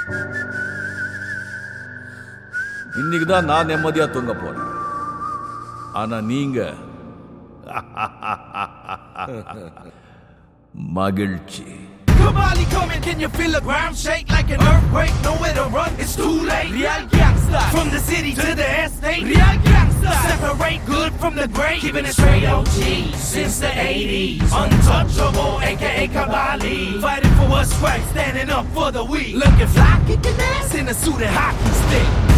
இன்னைக்கு தான் நான் நிம்மதியா தூங்க போறேன். ஆனா நீங்க மகிழ்ச்சி. Kamali coming, can you feel the ground shake like an earthquake? Nowhere to run, it's too late. Real gangsta, from the city to the estate. Real gangsta, separate good from the great. Keeping it straight OG since the 80s. Untouchable, aka Kamali. Fighting for what's right, standing up for the weak. Looking fly, kicking ass in a suit and hockey stick.